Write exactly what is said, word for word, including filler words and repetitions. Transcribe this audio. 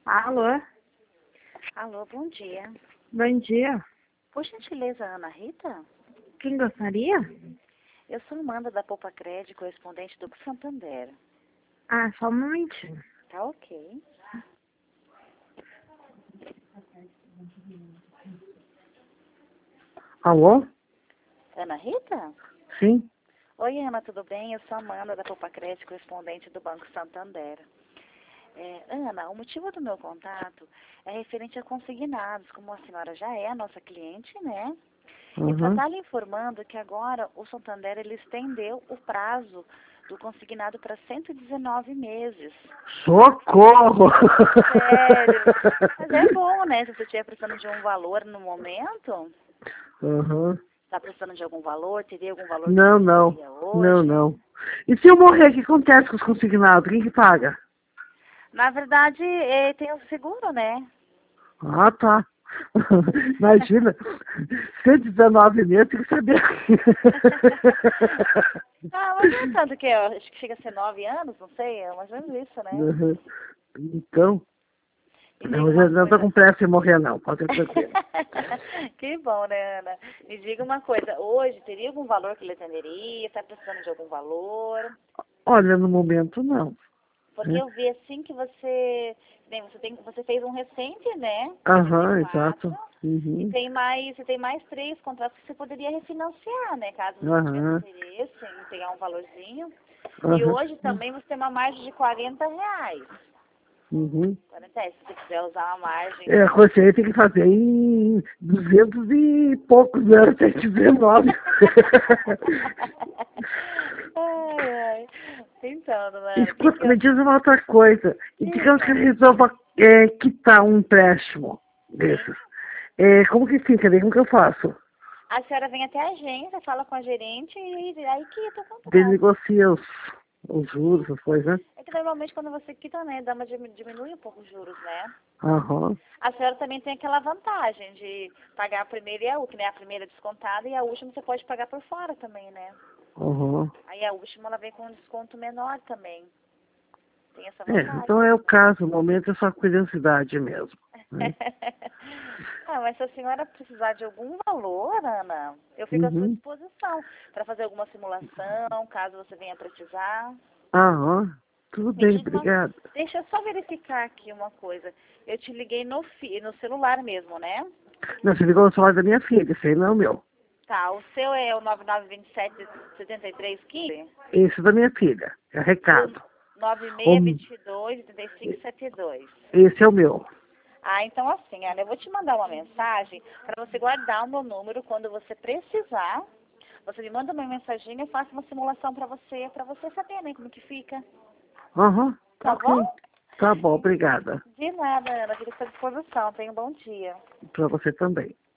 Alô? Alô, bom dia. Bom dia. Por gentileza, Ana Rita? Quem gostaria? Eu sou Amanda da Poupa Crédito, correspondente do Santander. Ah, só um momentinho. Tá ok. Alô? Ana Rita? Sim. Oi, Ana, tudo bem? Eu sou Amanda da Poupa Crédito, correspondente do Banco Santander. É, Ana, o motivo do meu contato é referente a consignados, como a senhora já é a nossa cliente, né? E para Uhum. estar lhe informando que agora o Santander ele estendeu o prazo do consignado para cento e dezenove meses. Socorro! Sério. Mas é bom, né? Se você estiver precisando de um valor no momento, Uhum. está precisando de algum valor, teria algum valor que Não, você não. teria hoje? Não, não. E se eu morrer, o que acontece com os consignados? Quem que paga? Na verdade, eh, tem o seguro, né? Ah, tá. Imagina, cento e dezenove meses, tem que saber. Ah, mas não é tanto que, eu acho que chega a ser nove anos, não sei, é mais ou menos isso, né? Uhum. Então, Me diga não, eu uma não estou coisa. com pressa em morrer, não. Pode ser tranquilo. Que bom, né, Ana? Me diga uma coisa, hoje teria algum valor que ele atenderia? Está precisando de algum valor? Olha, no momento, não. Porque Né? eu vi assim que você, bem, você tem, você fez um recente, né? Aham, noventa e quatro, exato. e Uhum. tem mais, você tem mais três contratos que você poderia refinanciar, né? Caso você tivesse Aham. interesse em pegar um valorzinho. E Aham. hoje também você tem uma margem de quarenta reais. Uhum. quarenta reais, se você quiser usar uma margem. É, a coisa aí tem que fazer em duzentos e poucos anos, cento e dezenove. Ai, ai. Então, dona Ana, o que que Escuta, eu... me diz uma outra coisa. E digamos que eu Diga. resolva é, quitar um empréstimo Sim. desses. É, como que fica? Daí como que eu faço? A senhora vem até a agência, fala com a gerente e aí quita o Daí contrato. negocia os, os juros, as coisas, né? É que normalmente quando você quita, né, dá uma dimi- diminui um pouco os juros, né? Aham. A senhora também tem aquela vantagem de pagar a primeira e a última, né? A primeira é descontada e a última você pode pagar por fora também, né? Aham. Aí a última ela vem com um desconto menor também. Tem essa É, vantagem. então é o caso, o momento é só curiosidade mesmo. Né? Ah, mas se a senhora precisar de algum valor, Ana, eu fico à sua Uhum. disposição para fazer alguma simulação, caso você venha precisar. Aham. Tudo Me bem, diga uma... obrigado. Deixa eu só verificar aqui uma coisa. Eu te liguei no, fi... no celular mesmo, né? Não, você ligou no celular da minha filha, esse aí não é o meu. Tá, o seu é o nove nove dois sete, sete três um cinco Esse é da minha filha, é e o recado. nove O, seis dois dois, oito cinco sete dois. esse é o meu. Ah, então assim, Ana, eu vou te mandar uma mensagem para você guardar o meu número quando você precisar. Você me manda uma mensagem, eu faço uma simulação para você, para você saber, né, como que fica. Aham, tá Tá ok. bom? Tá bom, obrigada. De nada, Ana, fico à sua disposição. Tenha um bom dia. Pra você também.